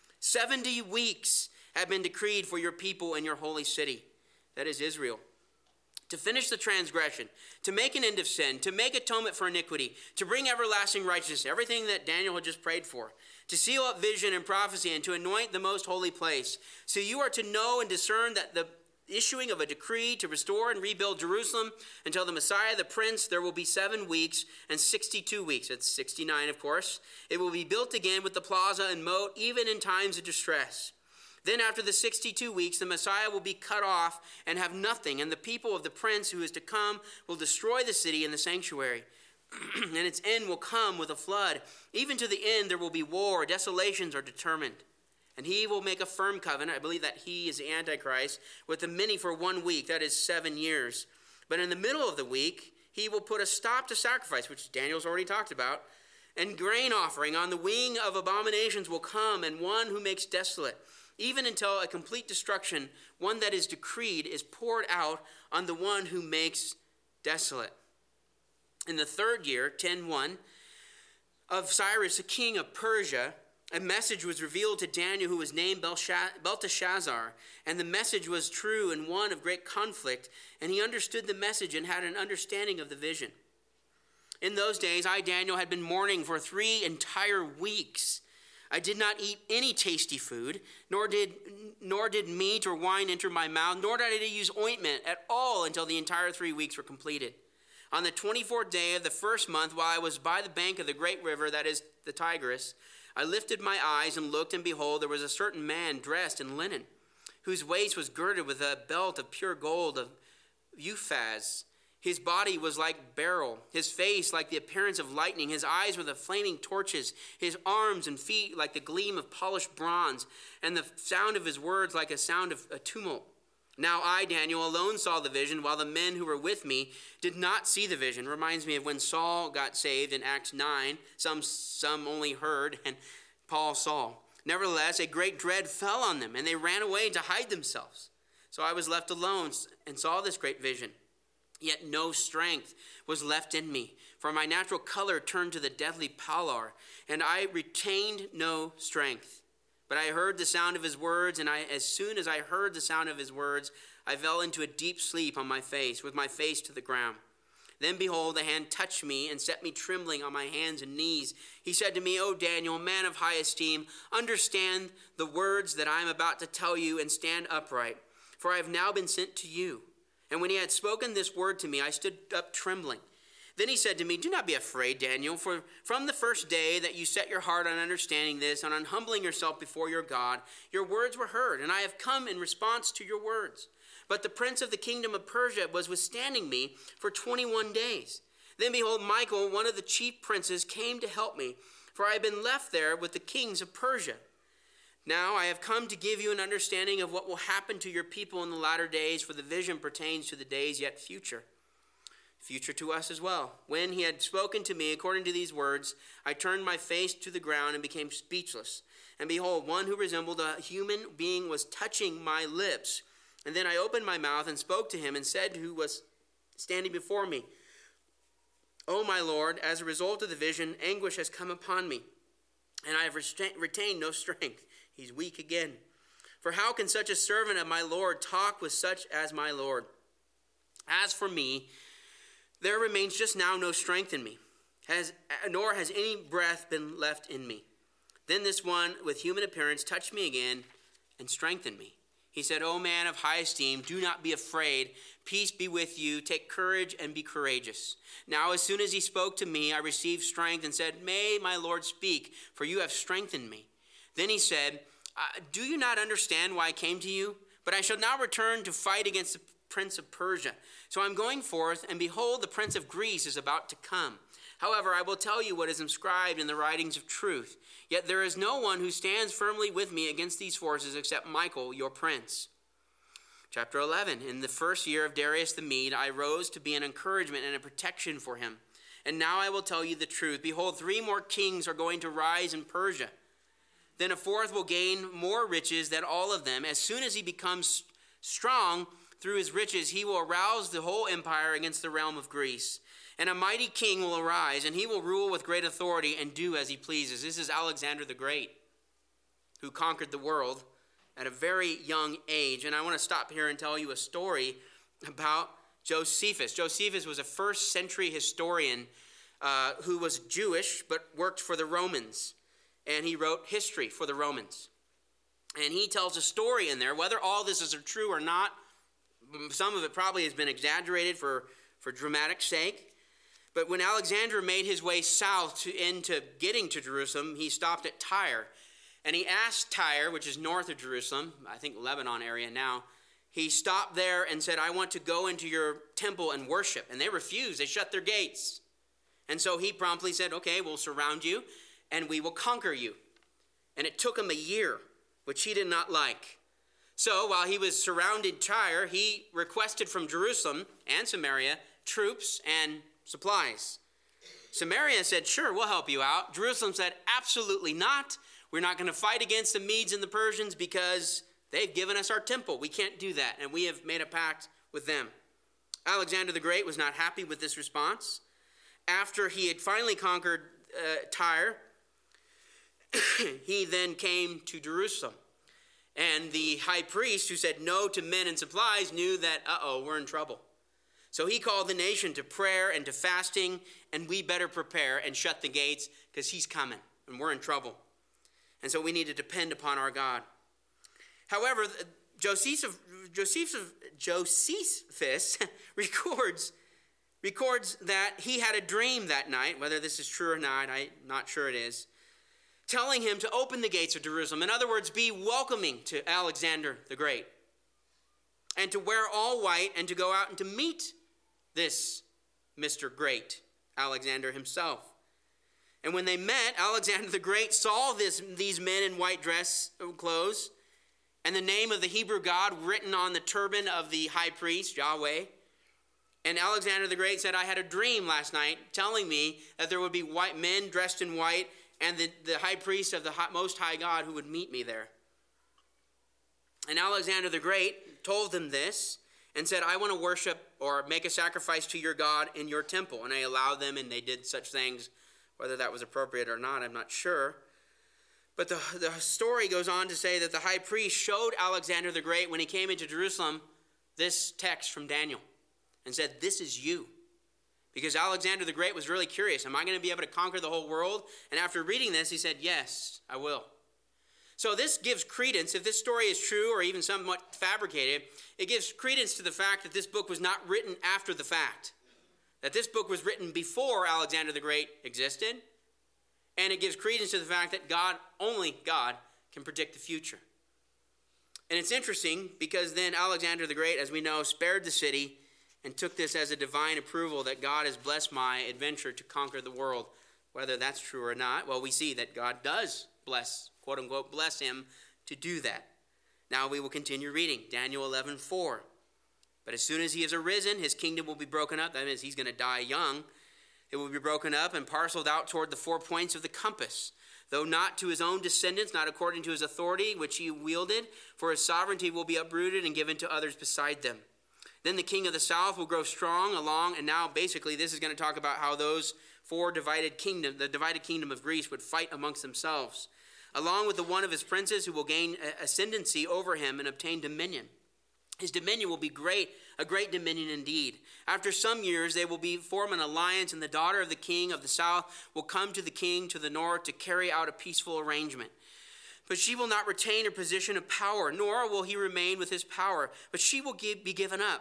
70 weeks have been decreed for your people in your holy city," that is Israel, "to finish the transgression, to make an end of sin, to make atonement for iniquity, to bring everlasting righteousness," everything that Daniel had just prayed for, "to seal up vision and prophecy, and to anoint the most holy place. So you are to know and discern that the issuing of a decree to restore and rebuild Jerusalem until the Messiah, the Prince, there will be 7 weeks and 62 weeks. It's 69, of course. It will be built again with the plaza and moat, even in times of distress. Then after the 62 weeks, the Messiah will be cut off and have nothing, and the people of the Prince who is to come will destroy the city and the sanctuary. And its end will come with a flood. Even to the end there will be war. Desolations are determined. And he will make a firm covenant," I believe that he is the Antichrist, "with the many for 1 week," that is 7 years. "But in the middle of the week, he will put a stop to sacrifice," which Daniel's already talked about, "and grain offering. On the wing of abominations will come, and one who makes desolate, even until a complete destruction, one that is decreed, is poured out on the one who makes desolate. In the 3rd year, 10:1, of Cyrus, the king of Persia, a message was revealed to Daniel, who was named Belteshazzar. And the message was true and one of great conflict. And he understood the message and had an understanding of the vision. In those days, I, Daniel, had been mourning for 3 entire weeks. I did not eat any tasty food, nor did meat or wine enter my mouth, nor did I use ointment at all until the entire 3 weeks were completed. On the 24th day of the 1st month, while I was by the bank of the great river, that is the Tigris, I lifted my eyes and looked, and behold, there was a certain man dressed in linen, whose waist was girded with a belt of pure gold of Uphaz. His body was like beryl, his face like the appearance of lightning, his eyes were the flaming torches, his arms and feet like the gleam of polished bronze, and the sound of his words like a sound of a tumult. Now I, Daniel, alone saw the vision, while the men who were with me did not see the vision. Reminds me of when Saul got saved in Acts 9. Some only heard, and Paul saw. Nevertheless, a great dread fell on them, and they ran away to hide themselves. So I was left alone and saw this great vision. Yet no strength was left in me, for my natural color turned to the deadly pallor, and I retained no strength. But I heard the sound of his words, and as soon as I heard the sound of his words, I fell into a deep sleep on my face, with my face to the ground. Then behold, the hand touched me and set me trembling on my hands and knees. He said to me, O Daniel, man of high esteem, understand the words that I am about to tell you and stand upright, for I have now been sent to you. And when he had spoken this word to me, I stood up trembling. Then he said to me, do not be afraid, Daniel, for from the first day that you set your heart on understanding this, and on humbling yourself before your God, your words were heard, and I have come in response to your words. But the prince of the kingdom of Persia was withstanding me for 21 days. Then behold, Michael, one of the chief princes, came to help me, for I had been left there with the kings of Persia. Now I have come to give you an understanding of what will happen to your people in the latter days, for the vision pertains to the days yet future to us as well. When he had spoken to me according to these words, I turned my face to the ground and became speechless. And behold, one who resembled a human being was touching my lips. And then I opened my mouth and spoke to him and said, who was standing before me, O my Lord, as a result of the vision, anguish has come upon me, and I have retained no strength. He's weak again. For how can such a servant of my Lord talk with such as my Lord? As for me, there remains just now no strength in me, nor has any breath been left in me. Then this one with human appearance touched me again and strengthened me. He said, O man of high esteem, do not be afraid. Peace be with you. Take courage and be courageous. Now as soon as he spoke to me, I received strength and said, May my Lord speak, for you have strengthened me. Then he said, do you not understand why I came to you? But I shall now return to fight against the prince of Persia. So I'm going forth, and behold, the prince of Greece is about to come. However, I will tell you what is inscribed in the writings of truth. Yet there is no one who stands firmly with me against these forces except Michael, your prince. Chapter 11. In the first year of Darius the Mede, I rose to be an encouragement and a protection for him. And now I will tell you the truth. Behold, 3 more kings are going to rise in Persia. Then a fourth will gain more riches than all of them. As soon as he becomes strong through his riches, he will arouse the whole empire against the realm of Greece. And a mighty king will arise, and he will rule with great authority and do as he pleases. This is Alexander the Great, who conquered the world at a very young age. And I want to stop here and tell you a story about Josephus. Josephus was a first century historian who was Jewish but worked for the Romans. And he wrote history for the Romans. And he tells a story in there, whether all this is true or not. Some of it probably has been exaggerated for dramatic sake. But when Alexander made his way south into getting to Jerusalem, he stopped at Tyre. And he asked Tyre, which is north of Jerusalem, I think Lebanon area now, he stopped there and said, I want to go into your temple and worship. And they refused. They shut their gates. And so he promptly said, okay, we'll surround you and we will conquer you. And it took him a year, which he did not like. So while he was surrounded Tyre, he requested from Jerusalem and Samaria troops and supplies. Samaria said, sure, we'll help you out. Jerusalem said, absolutely not. We're not going to fight against the Medes and the Persians because they've given us our temple. We can't do that, and we have made a pact with them. Alexander the Great was not happy with this response. After he had finally conquered Tyre, he then came to Jerusalem. And the high priest, who said no to men and supplies, knew that, we're in trouble. So he called the nation to prayer and to fasting, and we better prepare and shut the gates because he's coming, and we're in trouble. And so we need to depend upon our God. However, Josephus records that he had a dream that night. Whether this is true or not, I'm not sure it is. Telling him to open the gates of Jerusalem. In other words, be welcoming to Alexander the Great. And to wear all white and to go out and to meet this Mr. Great, Alexander himself. And when they met, Alexander the Great saw these men in white dress clothes and the name of the Hebrew God written on the turban of the high priest, Yahweh. And Alexander the Great said, I had a dream last night telling me that there would be white men dressed in white and the high priest of the Most High God who would meet me there. And Alexander the Great told them this and said, I want to worship or make a sacrifice to your God in your temple. And I allowed them, and they did such things. Whether that was appropriate or not, I'm not sure. But the story goes on to say that the high priest showed Alexander the Great, when he came into Jerusalem, this text from Daniel and said, this is you. Because Alexander the Great was really curious. Am I going to be able to conquer the whole world? And after reading this, he said, yes, I will. So this gives credence, if this story is true or even somewhat fabricated, it gives credence to the fact that this book was not written after the fact. That this book was written before Alexander the Great existed. And it gives credence to the fact that only God, can predict the future. And it's interesting because then Alexander the Great, as we know, spared the city and took this as a divine approval that God has blessed my adventure to conquer the world. Whether that's true or not, well, we see that God does bless, quote unquote, bless him to do that. Now we will continue reading Daniel 11:4. But as soon as he has arisen, his kingdom will be broken up. That means he's going to die young. It will be broken up and parceled out toward the 4 points of the compass, though not to his own descendants, not according to his authority which he wielded, for his sovereignty will be uprooted and given to others beside them. Then the king of the south will grow strong along, and now basically this is going to talk about how those four divided kingdoms, the divided kingdom of Greece, would fight amongst themselves, along with the one of his princes who will gain ascendancy over him and obtain dominion. His dominion will be great, a great dominion indeed. After some years, they will form an alliance, and the daughter of the king of the south will come to the king to the north to carry out a peaceful arrangement. But she will not retain her position of power, nor will he remain with his power, but she will be given up,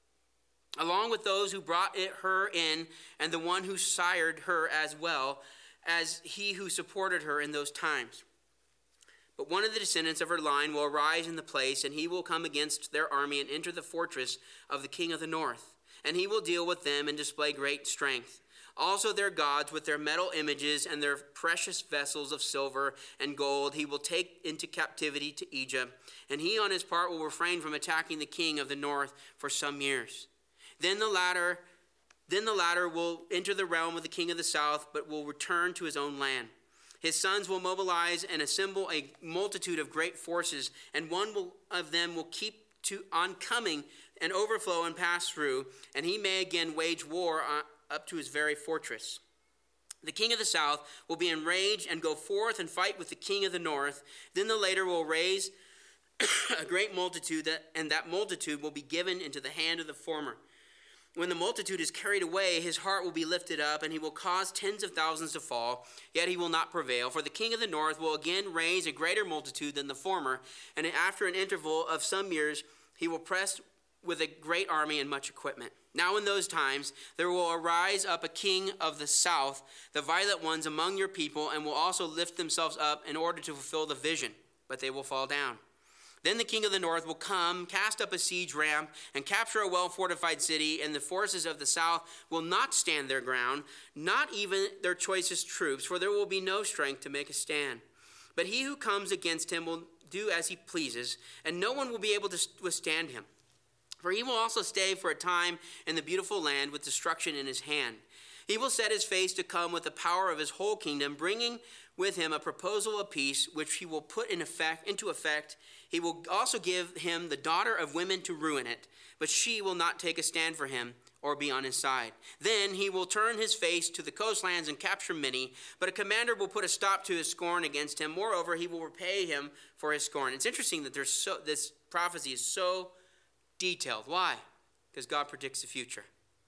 along with those who brought her in, and the one who sired her, as well as he who supported her in those times. But one of the descendants of her line will arise in the place, and he will come against their army and enter the fortress of the king of the north. And he will deal with them and display great strength. Also their gods with their metal images and their precious vessels of silver and gold he will take into captivity to Egypt. And he on his part will refrain from attacking the king of the north for some years. Then the latter will enter the realm of the king of the south, but will return to his own land. His sons will mobilize and assemble a multitude of great forces, and of them will keep on coming and overflow and pass through, and he may again wage war up to his very fortress. The king of the south will be enraged and go forth and fight with the king of the north. Then the latter will raise a great multitude, and that multitude will be given into the hand of the former. When the multitude is carried away, his heart will be lifted up, and he will cause tens of thousands to fall, yet he will not prevail. For the king of the north will again raise a greater multitude than the former, and after an interval of some years, he will press with a great army and much equipment. Now in those times, there will arise up a king of the south, the violent ones among your people, and will also lift themselves up in order to fulfill the vision, but they will fall down. Then the king of the north will come, cast up a siege ramp, and capture a well-fortified city, and the forces of the south will not stand their ground, not even their choicest troops, for there will be no strength to make a stand. But he who comes against him will do as he pleases, and no one will be able to withstand him. For he will also stay for a time in the beautiful land with destruction in his hand. He will set his face to come with the power of his whole kingdom, bringing with him a proposal of peace, which he will put into effect. He will also give him the daughter of women to ruin it, but she will not take a stand for him or be on his side. Then he will turn his face to the coastlands and capture many, but a commander will put a stop to his scorn against him. Moreover, he will repay him for his scorn. It's interesting that this prophecy is so detailed. Why? Because God predicts the future.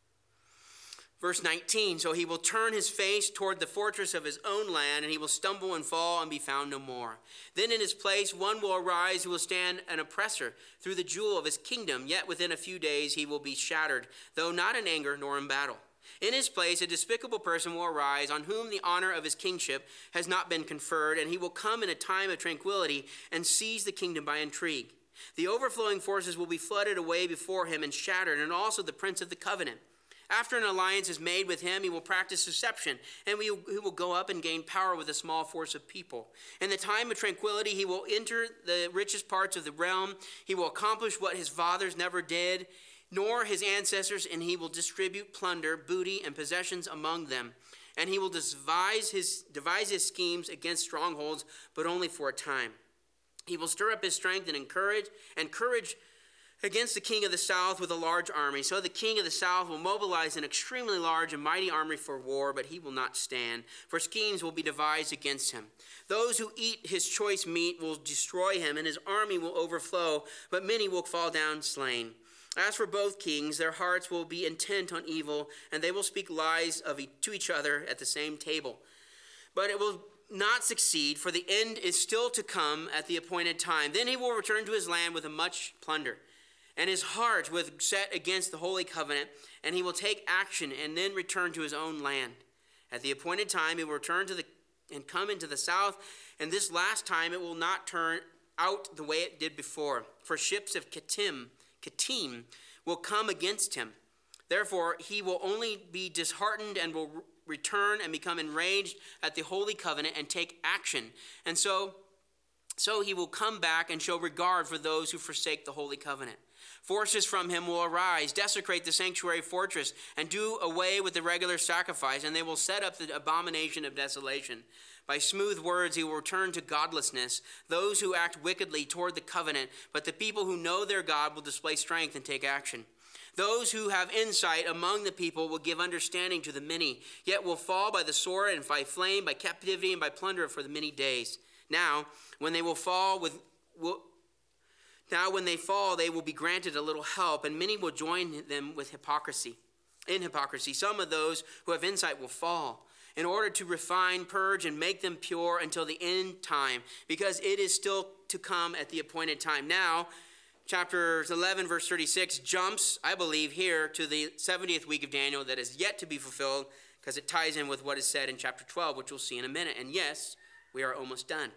Verse 19, so he will turn his face toward the fortress of his own land, and he will stumble and fall and be found no more. Then in his place one will arise who will stand an oppressor through the jewel of his kingdom, yet within a few days he will be shattered, though not in anger nor in battle. In his place a despicable person will arise, on whom the honor of his kingship has not been conferred, and he will come in a time of tranquility and seize the kingdom by intrigue. The overflowing forces will be flooded away before him and shattered, and also the prince of the covenant. After an alliance is made with him, he will practice deception, and he will go up and gain power with a small force of people. In the time of tranquility, he will enter the richest parts of the realm. He will accomplish what his fathers never did, nor his ancestors, and he will distribute plunder, booty, and possessions among them. And he will devise his schemes against strongholds, but only for a time. He will stir up his strength and courage against the king of the south with a large army. So the king of the south will mobilize an extremely large and mighty army for war, but he will not stand, for schemes will be devised against him. Those who eat his choice meat will destroy him, and his army will overflow, but many will fall down slain. As for both kings, their hearts will be intent on evil, and they will speak lies to each other at the same table. But it will not succeed, for the end is still to come at the appointed time. Then he will return to his land with a much plunder, and his heart was set against the holy covenant, and he will take action and then return to his own land. At the appointed time, he will return and come into the south, and this last time it will not turn out the way it did before, for ships of Kittim will come against him. Therefore, he will only be disheartened and will return and become enraged at the holy covenant and take action. And so he will come back and show regard for those who forsake the holy covenant. Forces from him will arise, desecrate the sanctuary fortress, and do away with the regular sacrifice, and they will set up the abomination of desolation. By smooth words he will return to godlessness, those who act wickedly toward the covenant, but the people who know their God will display strength and take action. Those who have insight among the people will give understanding to the many, yet will fall by the sword and by flame, by captivity and by plunder for the many days. Now, when they fall, they will be granted a little help, and many will join them with hypocrisy. In hypocrisy, some of those who have insight will fall, in order to refine, purge, and make them pure until the end time, because it is still to come at the appointed time. Now, chapter 11, verse 36 jumps, I believe, here to the 70th week of Daniel that is yet to be fulfilled, because it ties in with what is said in chapter 12, which we'll see in a minute. And yes, we are almost done.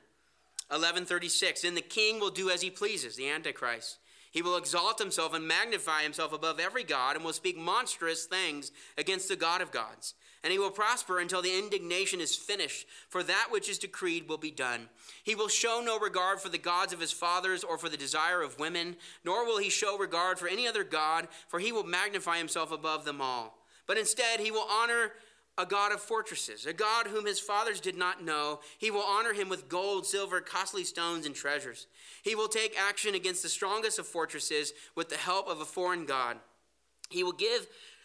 11:36, then the king will do as he pleases, the Antichrist. He will exalt himself and magnify himself above every god, and will speak monstrous things against the God of gods. And he will prosper until the indignation is finished, for that which is decreed will be done. He will show no regard for the gods of his fathers or for the desire of women, nor will he show regard for any other god, for he will magnify himself above them all. But instead he will honor a God of fortresses, a God whom his fathers did not know. He will honor him with gold, silver, costly stones, and treasures. He will take action against the strongest of fortresses with the help of a foreign god. He will give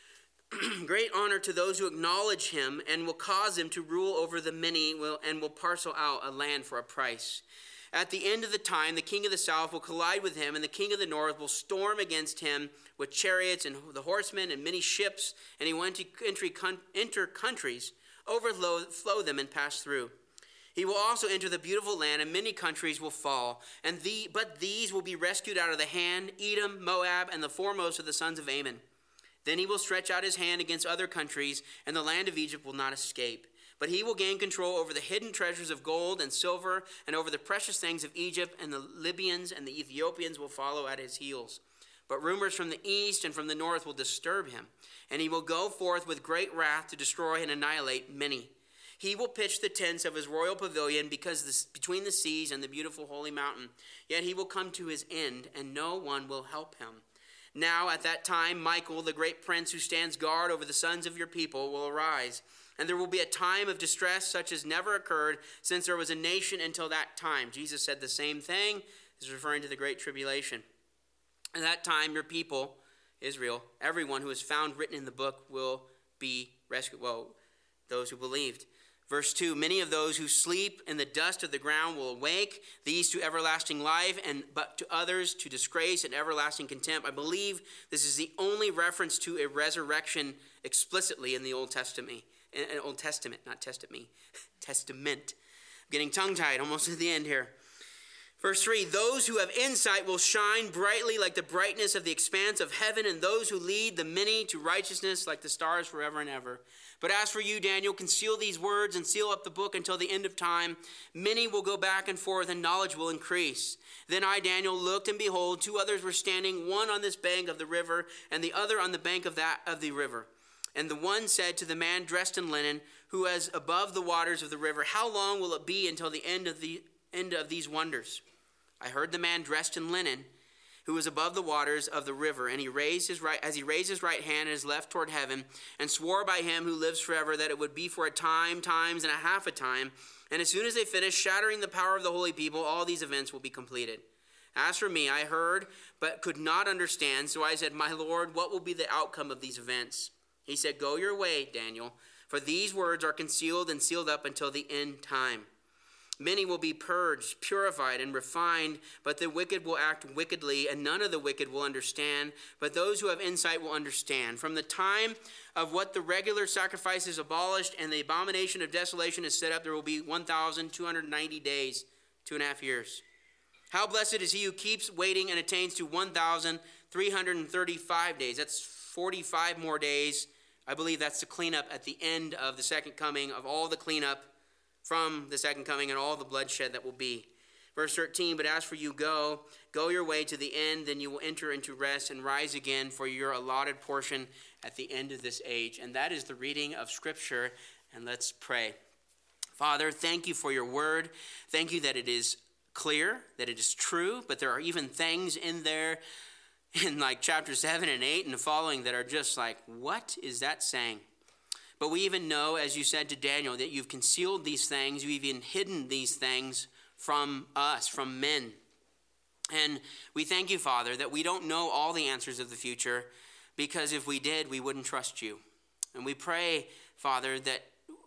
great honor to those who acknowledge him, and will cause him to rule over the many, and will parcel out a land for a price. At the end of the time, the king of the south will collide with him, and the king of the north will storm against him with chariots and the horsemen and many ships, and he will enter countries, overflow them, and pass through. He will also enter the beautiful land, and many countries will fall, but these will be rescued out of the hand, Edom, Moab, and the foremost of the sons of Ammon. Then he will stretch out his hand against other countries, and the land of Egypt will not escape. But he will gain control over the hidden treasures of gold and silver, and over the precious things of Egypt, and the Libyans and the Ethiopians will follow at his heels. But rumors from the east and from the north will disturb him, and he will go forth with great wrath to destroy and annihilate many. He will pitch the tents of his royal pavilion between the seas and the beautiful holy mountain. Yet he will come to his end, and no one will help him. Now at that time, Michael, the great prince who stands guard over the sons of your people, will arise. And there will be a time of distress such as never occurred since there was a nation until that time. Jesus said the same thing. He's referring to the Great Tribulation. At that time, your people, Israel, everyone who is found written in the book will be rescued. Well, those who believed. Verse 2, many of those who sleep in the dust of the ground will awake, these to everlasting life, but to others to disgrace and everlasting contempt. I believe this is the only reference to a resurrection explicitly in the Old Testament. Testament. I'm getting tongue-tied almost at the end here. Verse 3, those who have insight will shine brightly like the brightness of the expanse of heaven, and those who lead the many to righteousness like the stars forever and ever. But as for you, Daniel, conceal these words and seal up the book until the end of time. Many will go back and forth, and knowledge will increase. Then I, Daniel, looked, and behold, two others were standing, one on this bank of the river, and the other on the bank of the river. And the one said to the man dressed in linen, who was above the waters of the river, how long will it be until the end of these wonders? I heard the man dressed in linen, who was above the waters of the river, and he raised his right hand and his left toward heaven, and swore by him who lives forever that it would be for a time, times, and a half a time. And as soon as they finished shattering the power of the holy people, all these events will be completed. As for me, I heard, but could not understand. So I said, my Lord, what will be the outcome of these events? He said, go your way, Daniel, for these words are concealed and sealed up until the end time. Many will be purged, purified, and refined, but the wicked will act wickedly, and none of the wicked will understand, but those who have insight will understand. From the time of what the regular sacrifice is abolished and the abomination of desolation is set up, there will be 1,290 days, 2.5 years. How blessed is he who keeps waiting and attains to 1,335 days. That's 45 more days. I believe that's the cleanup at the end of the second coming, of all the cleanup from the second coming and all the bloodshed that will be. Verse 13, but as for you, go your way to the end, then you will enter into rest and rise again for your allotted portion at the end of this age. And that is the reading of Scripture. And let's pray. Father, thank you for your word. Thank you that it is clear, that it is true, but there are even things in there in like chapter 7 and 8 and the following that are just like, what is that saying? But we even know, as you said to Daniel, that you've concealed these things, you've even hidden these things from us, from men. And we thank you, Father, that we don't know all the answers of the future, because if we did, we wouldn't trust you. And we pray, Father, that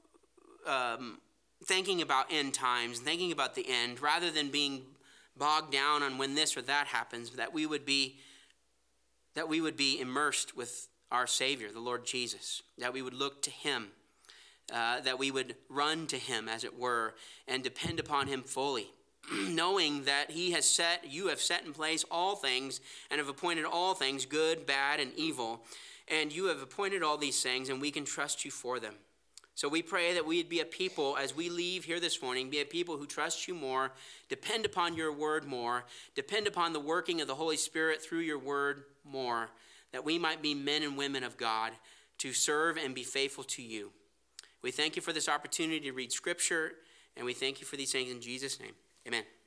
thinking about end times, thinking about the end, rather than being bogged down on when this or that happens, that we would be immersed with our Savior, the Lord Jesus, that we would look to him, that we would run to him, as it were, and depend upon him fully, knowing that you have set in place all things and have appointed all things, good, bad, and evil, and you have appointed all these things, and we can trust you for them. So we pray that we'd be a people, as we leave here this morning, be a people who trust you more, depend upon your word more, depend upon the working of the Holy Spirit through your word more, that we might be men and women of God to serve and be faithful to you. We thank you for this opportunity to read Scripture, and we thank you for these things in Jesus' name. Amen.